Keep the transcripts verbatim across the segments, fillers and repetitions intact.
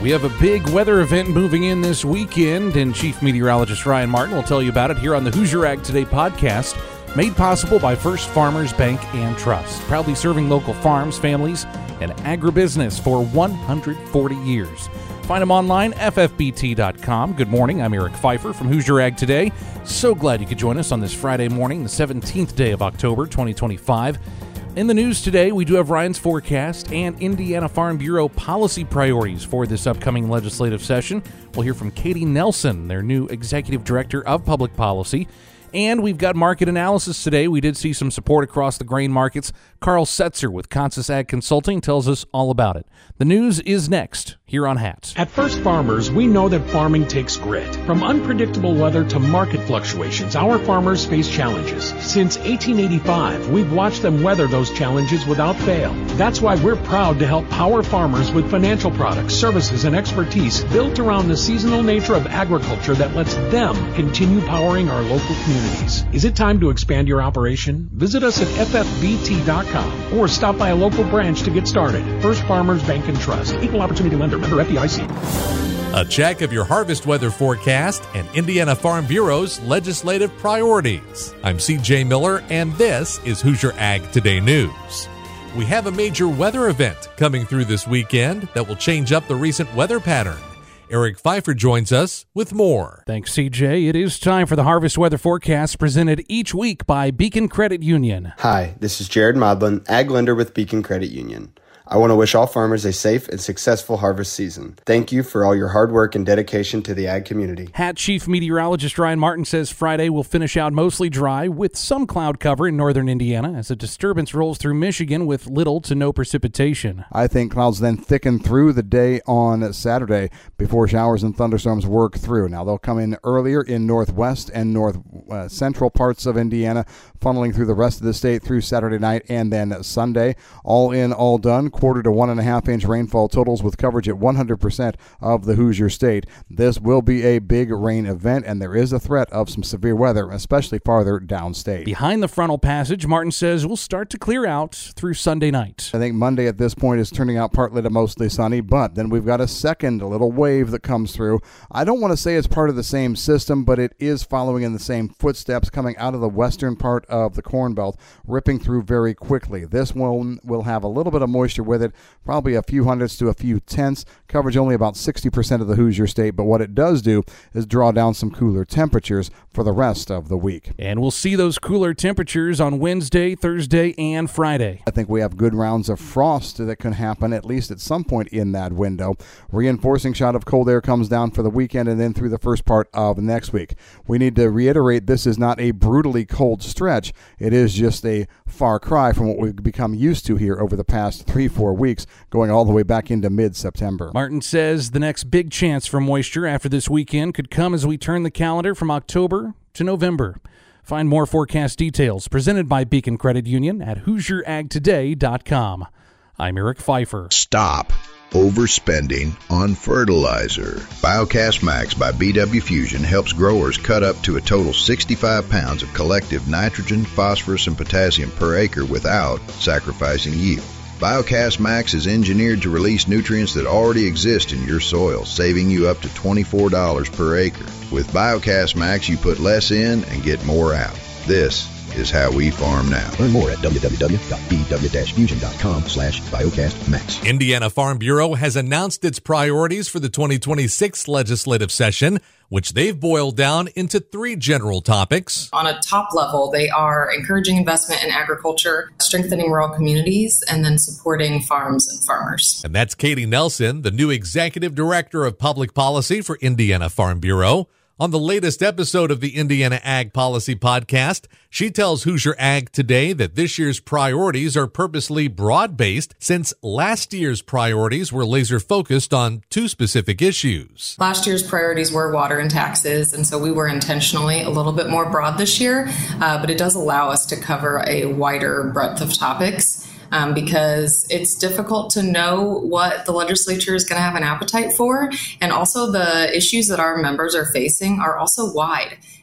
We have a big weather event moving in this weekend, and Chief Meteorologist Ryan Martin will tell you about it here on the Hoosier Ag Today podcast, made possible by First Farmers Bank and Trust, proudly serving local farms, families, and agribusiness for one hundred forty years. Find them online, F F B T dot com. Good morning, I'm Eric Pfeiffer from Hoosier Ag Today. So glad you could join us on this Friday morning, the seventeenth day of October, twenty twenty-five. In the news today, we do have Ryan's forecast and Indiana Farm Bureau policy priorities for this upcoming legislative session. We'll hear from Katie Nelson, their new Executive Director of Public Policy. And we've got market analysis today. We did see some support across the grain markets. Carl Setzer with Consus Ag Consulting tells us all about it. The news is next here on Hats. At First Farmers, we know that farming takes grit. From unpredictable weather to market fluctuations, our farmers face challenges. Since eighteen eighty-five, we've watched them weather those challenges without fail. That's why we're proud to help power farmers with financial products, services, and expertise built around the seasonal nature of agriculture that lets them continue powering our local communities. Is it time to expand your operation? Visit us at F F B T dot com or stop by a local branch to get started. First Farmers Bank and Trust, Equal Opportunity Lender, member F D I C. A check of your harvest weather forecast and Indiana Farm Bureau's legislative priorities. I'm C J Miller, and this is Hoosier Ag Today News. We have a major weather event coming through this weekend that will change up the recent weather pattern. Eric Pfeiffer joins us with more. Thanks, C J. It is time for the Harvest Weather Forecast presented each week by Beacon Credit Union. Hi, this is Jared Modlin, Ag Lender with Beacon Credit Union. I want to wish all farmers a safe and successful harvest season. Thank you for all your hard work and dedication to the ag community. Hat Chief Meteorologist Ryan Martin says Friday will finish out mostly dry with some cloud cover in northern Indiana as a disturbance rolls through Michigan with little to no precipitation. I think clouds then thicken through the day on Saturday before showers and thunderstorms work through. Now they'll come in earlier in northwest and north uh, central parts of Indiana, funneling through the rest of the state through Saturday night and then Sunday. All in, all done. Quarter to one and a half inch rainfall totals with coverage at one hundred percent of the Hoosier state. This will be a big rain event, and there is a threat of some severe weather, especially farther downstate. Behind the frontal passage, Martin says will start to clear out through Sunday night. I think Monday at this point is turning out partly to mostly sunny, but then we've got a second little wave that comes through. I don't want to say it's part of the same system, but it is following in the same footsteps coming out of the western part of the Corn Belt, ripping through very quickly. This one will have a little bit of moisture with it, probably a few hundredths to a few tenths, coverage only about sixty percent of the Hoosier state, but what it does do is draw down some cooler temperatures for the rest of the week. And we'll see those cooler temperatures on Wednesday, Thursday, and Friday. I think we have good rounds of frost that can happen at least at some point in that window. Reinforcing shot of cold air comes down for the weekend and then through the first part of next week. We need to reiterate this is not a brutally cold stretch. It is just a far cry from what we've become used to here over the past three, four weeks, going all the way back into mid-September. Martin says the next big chance for moisture after this weekend could come as we turn the calendar from October to November. Find more forecast details presented by Beacon Credit Union at Hoosier Ag Today dot com. I'm Eric Pfeiffer. Stop overspending on fertilizer. Biocast Max by B W Fusion helps growers cut up to a total sixty-five pounds of collective nitrogen, phosphorus, and potassium per acre without sacrificing yield. Biocast Max is engineered to release nutrients that already exist in your soil, saving you up to twenty-four dollars per acre. With Biocast Max, you put less in and get more out. This is how we farm now. Learn more at w w w dot b w fusion dot com slash biocast max. Indiana Farm Bureau has announced its priorities for the twenty twenty-six legislative session, which they've boiled down into three general topics. On a top level, they are encouraging investment in agriculture, strengthening rural communities, and then supporting farms and farmers. And that's Katie Nelson, the new Executive Director of Public Policy for Indiana Farm Bureau. On the latest episode of the Indiana Ag Policy Podcast, she tells Hoosier Ag Today that this year's priorities are purposely broad-based since last year's priorities were laser-focused on two specific issues. Last year's priorities were water and taxes, and so we were intentionally a little bit more broad this year, uh, but it does allow us to cover a wider breadth of topics. Um, because it's difficult to know what the legislature is going to have an appetite for. And also the issues that our members are facing are also wide.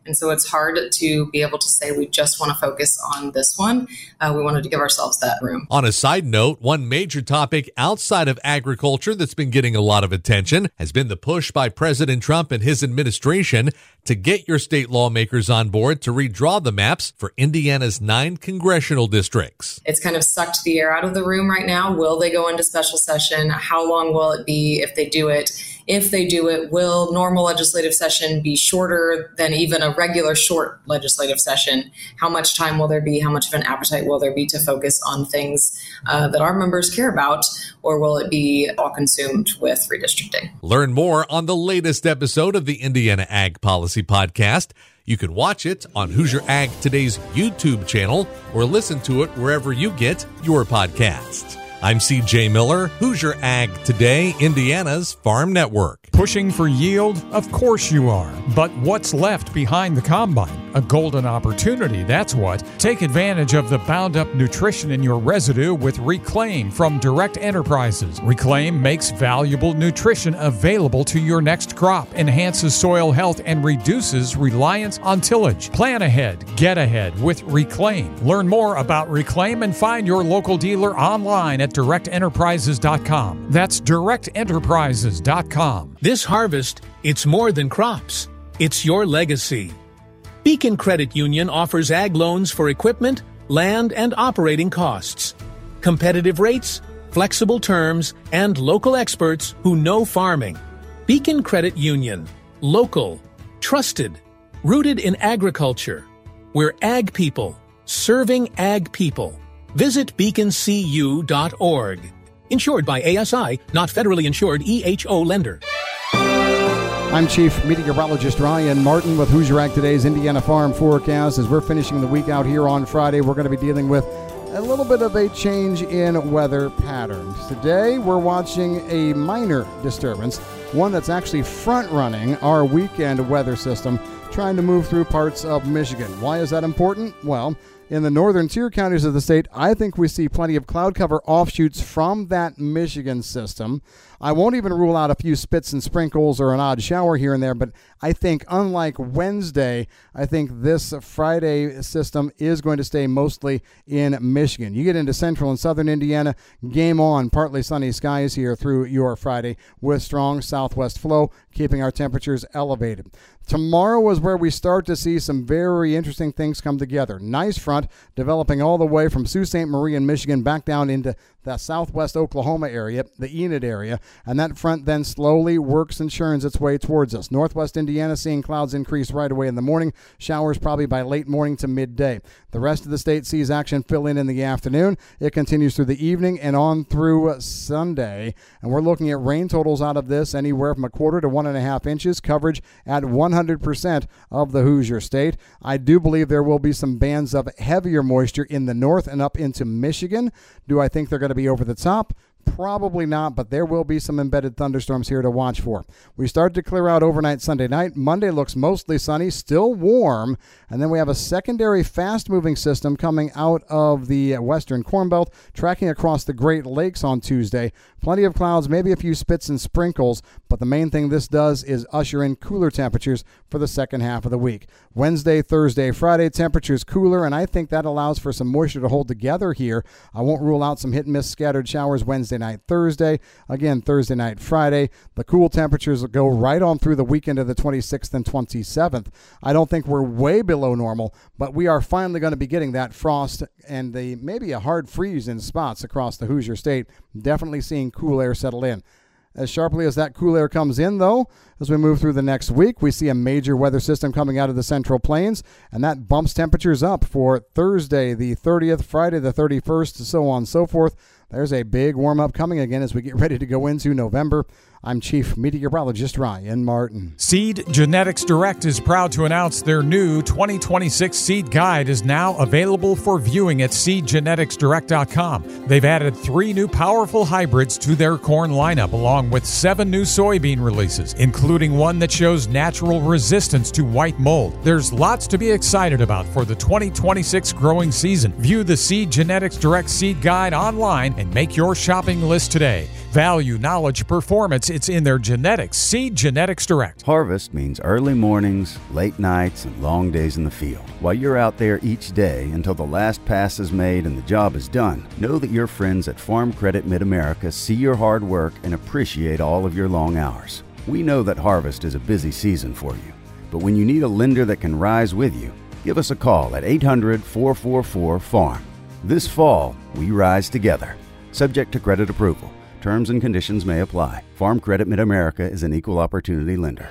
And so it's hard to be able to say we just want to focus on this one. Uh, we wanted to give ourselves that room. On a side note, one major topic outside of agriculture that's been getting a lot of attention has been the push by President Trump and his administration to get your state lawmakers on board to redraw the maps for Indiana's nine congressional districts. It's kind of sucked the air out of the room right now. Will they go into special session? How long will it be if they do it? If they do it, will normal legislative session be shorter than even a regular short legislative session? How much time will there be? How much of an appetite will there be to focus on things uh, that our members care about? Or will it be all consumed with redistricting? Learn more on the latest episode of the Indiana Ag Policy Podcast. You can watch it on Hoosier Ag Today's YouTube channel or listen to it wherever you get your podcasts. I'm C J Miller, Hoosier Ag Today, Indiana's Farm Network. Pushing for yield? Of course you are. But what's left behind the combine? A golden opportunity, that's what. Take advantage of the bound-up nutrition in your residue with Reclaim from Direct Enterprises. Reclaim makes valuable nutrition available to your next crop, enhances soil health, and reduces reliance on tillage. Plan ahead, get ahead with Reclaim. Learn more about Reclaim and find your local dealer online at direct enterprises dot com. That's direct enterprises dot com. This harvest, it's more than crops. It's your legacy. Beacon Credit Union offers ag loans for equipment, land, and operating costs. Competitive rates, flexible terms, and local experts who know farming. Beacon Credit Union. Local. Trusted. Rooted in agriculture. We're ag people. Serving ag people. Visit beacon c u dot org. Insured by A S I, not federally insured E H O lender. I'm Chief Meteorologist Ryan Martin with Hoosier Ag Today's Indiana Farm Forecast. As we're finishing the week out here on Friday, we're going to be dealing with a little bit of a change in weather patterns. Today, we're watching a minor disturbance, one that's actually front-running our weekend weather system, trying to move through parts of Michigan. Why is that important? Well, in the northern tier counties of the state, I think we see plenty of cloud cover offshoots from that Michigan system. I won't even rule out a few spits and sprinkles or an odd shower here and there, but I think unlike Wednesday, I think this Friday system is going to stay mostly in Michigan. You get into central and southern Indiana, game on, partly sunny skies here through your Friday with strong southwest flow, keeping our temperatures elevated. Tomorrow is where we start to see some very interesting things come together. Nice front developing all the way from Sault Ste. Marie in Michigan back down into the southwest Oklahoma area, the Enid area, and that front then slowly works and churns its way towards us. Northwest Indiana seeing clouds increase right away in the morning, showers probably by late morning to midday. The rest of the state sees action fill in in the afternoon. It continues through the evening and on through Sunday, and we're looking at rain totals out of this anywhere from a quarter to one and a half inches, coverage at one hundred percent of the Hoosier state. I do believe there will be some bands of heavier moisture in the north and up into Michigan. Do I think they're going to be over the top? Probably not, but there will be some embedded thunderstorms here to watch for. We start to clear out overnight Sunday night. Monday looks mostly sunny, still warm, and then we have a secondary fast-moving system coming out of the western Corn Belt, tracking across the Great Lakes on Tuesday. Plenty of clouds, maybe a few spits and sprinkles, but the main thing this does is usher in cooler temperatures for the second half of the week. Wednesday, Thursday, Friday, temperatures cooler, and I think that allows for some moisture to hold together here. I won't rule out some hit-and-miss scattered showers Wednesday night, Thursday. Again, Thursday night, Friday. The cool temperatures will go right on through the weekend of the twenty-sixth and twenty-seventh. I don't think we're way below normal, but we are finally going to be getting that frost and the maybe a hard freeze in spots across the Hoosier state. Definitely seeing cool air settle in. As sharply as that cool air comes in, though, as we move through the next week, we see a major weather system coming out of the Central Plains, and that bumps temperatures up for Thursday the thirtieth, Friday the thirty-first, so on and so forth. There's a big warm-up coming again as we get ready to go into November. I'm Chief Meteorologist Ryan Martin. Seed Genetics Direct is proud to announce their new twenty twenty-six seed guide is now available for viewing at seed genetics direct dot com. They've added three new powerful hybrids to their corn lineup, along with seven new soybean releases, including one that shows natural resistance to white mold. There's lots to be excited about for the twenty twenty-six growing season. View the Seed Genetics Direct seed guide online and make your shopping list today. Value, knowledge, performance, it's in their genetics. Seed Genetics Direct. Harvest means early mornings, late nights, and long days in the field. While you're out there each day until the last pass is made and the job is done, know that your friends at Farm Credit Mid-America see your hard work and appreciate all of your long hours. We know that harvest is a busy season for you, but when you need a lender that can rise with you, give us a call at eight hundred, four four four, farm. This fall, we rise together. Subject to credit approval. Terms and conditions may apply. Farm Credit Mid-America is an equal opportunity lender.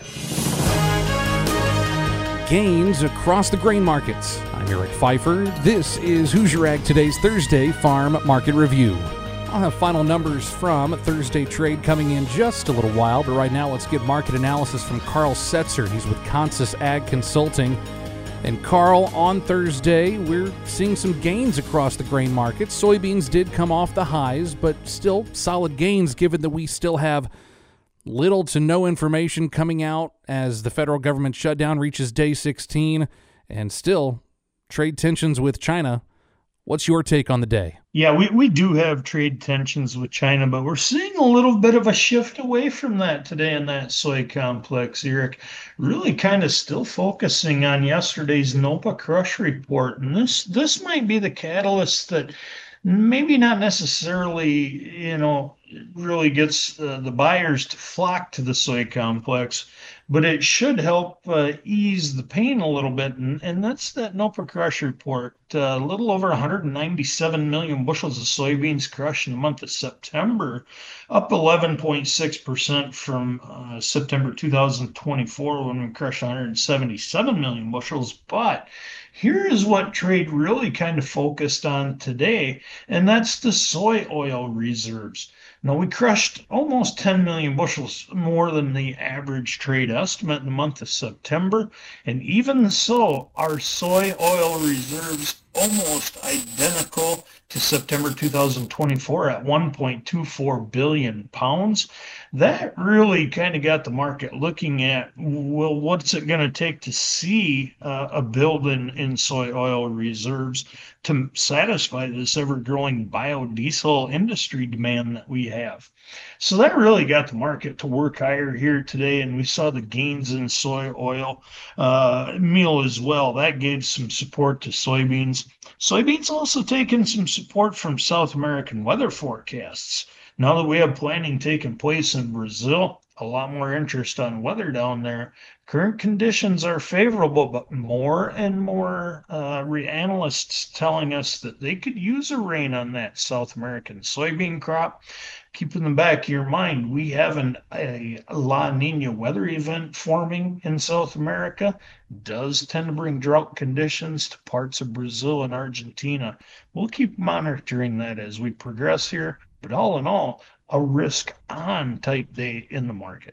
Gains across the grain markets. I'm Eric Pfeiffer. This is Hoosier Ag Today's Thursday Farm Market Review. I'll have final numbers from Thursday trade coming in just a little while, but right now let's get market analysis from Carl Setzer. He's with Consus Ag Consulting. And Carl, on Thursday, we're seeing some gains across the grain market. Soybeans did come off the highs, but still solid gains given that we still have little to no information coming out as the federal government shutdown reaches day sixteen, and still trade tensions with China. What's your take on the day? Yeah, we, we do have trade tensions with China, but we're seeing a little bit of a shift away from that today in that soy complex, Eric. Really kind of still focusing on yesterday's NOPA crush report. And this this might be the catalyst that maybe not necessarily, you know, really gets uh, the buyers to flock to the soy complex, but it should help uh, ease the pain a little bit. And, and that's that NOPA crush report. Uh, a little over one hundred ninety-seven million bushels of soybeans crushed in the month of September, up eleven point six percent from uh, September two thousand twenty-four when we crushed one hundred seventy-seven million bushels. But here is what trade really kind of focused on today, and that's the soy oil reserves. Now, we crushed almost ten million bushels more than the average trade estimate in the month of September. And even so, our soy oil reserves almost identical to September two thousand twenty-four at one point two four billion pounds. That really kind of got the market looking at, well, what's it going to take to see uh, a build in, in soy oil reserves to satisfy this ever-growing biodiesel industry demand that we have. So that really got the market to work higher here today, and we saw the gains in soy oil uh, meal as well. That gave some support to soybeans. Soybeans also taking some support from South American weather forecasts. Now that we have planning taking place in Brazil, a lot more interest on weather down there. Current conditions are favorable, but more and more uh, analysts telling us that they could use a rain on that South American soybean crop. Keep in the back of your mind, we have an, a La Nina weather event forming in South America. Does tend to bring drought conditions to parts of Brazil and Argentina. We'll keep monitoring that as we progress here. But all in all, a risk-on type day in the market.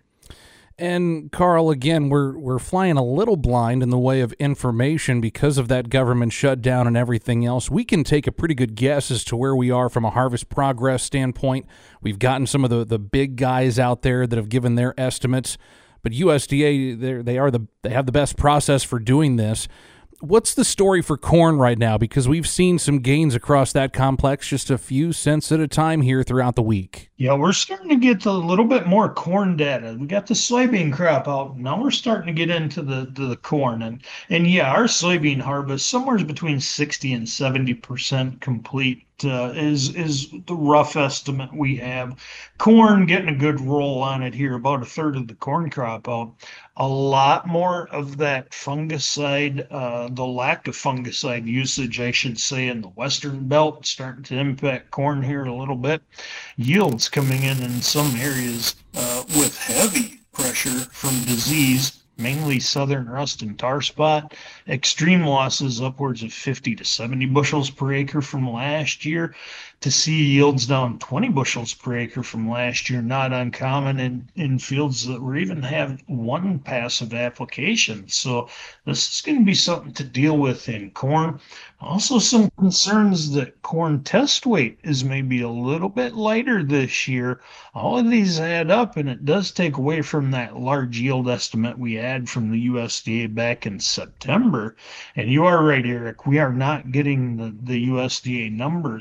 And Carl, again, we're we're flying a little blind in the way of information because of that government shutdown and everything else. We can take a pretty good guess as to where we are from a harvest progress standpoint. We've gotten some of the, the big guys out there that have given their estimates, but U S D A they they are the they have the best process for doing this. What's the story for corn right now? Because we've seen some gains across that complex, just a few cents at a time here throughout the week. Yeah, we're starting to get a little bit more corn data. We got the soybean crop out. Now we're starting to get into the, the, the corn. And, and yeah, our soybean harvest, somewhere between sixty and seventy percent complete. Uh, is is the rough estimate we have. Corn getting a good roll on it here, about a third of the corn crop out. A lot more of that fungicide, uh, the lack of fungicide usage, I should say, in the western belt, starting to impact corn here a little bit. Yields coming in in some areas uh, with heavy pressure from disease, mainly southern rust and tar spot. Extreme losses upwards of fifty to seventy bushels per acre from last year. To see yields down twenty bushels per acre from last year, not uncommon in, in fields that were even have one passive application. So this is going to be something to deal with in corn. Also some concerns that corn test weight is maybe a little bit lighter this year. All of these add up, and it does take away from that large yield estimate we had from the U S D A back in September. And you are right, Eric, we are not getting the, the U S D A numbers.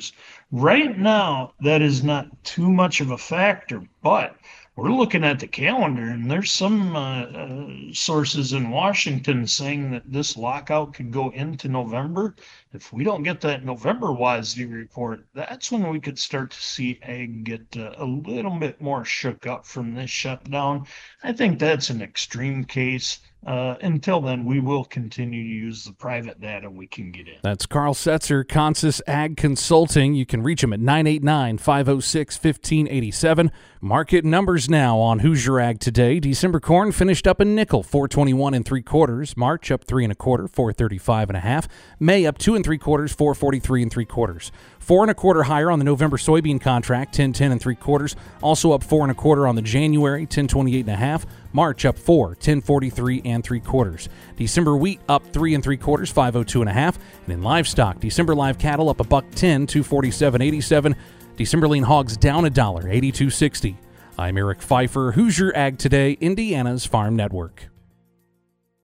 Right now, that is not too much of a factor, but we're looking at the calendar, and there's some uh, uh, sources in Washington saying that this lockout could go into November. If we don't get that November W A S D report, that's when we could start to see ag get uh, a little bit more shook up from this shutdown. I think that's an extreme case. Uh, until then, we will continue to use the private data we can get in. That's Carl Setzer, Consus Ag Consulting. You can reach him at nine eight nine, five oh six, one five eight seven. Market numbers now on Hoosier Ag Today. December corn finished up a nickel, four twenty-one and three quarters. March up three and a quarter, four thirty-five and a half. May up two and three quarters, four forty-three and three quarters. Four and a quarter higher on the November soybean contract, ten ten and three quarters. Also up four and a quarter on the January, ten twenty-eight and a half. March up four, ten forty-three and three quarters. December wheat up three and three quarters, five oh two and a half. And in livestock, December live cattle up a buck ten, two forty-seven eighty-seven. December lean hogs down a dollar, eighty-two sixty. I'm Eric Pfeiffer, Hoosier Ag Today, Indiana's Farm Network.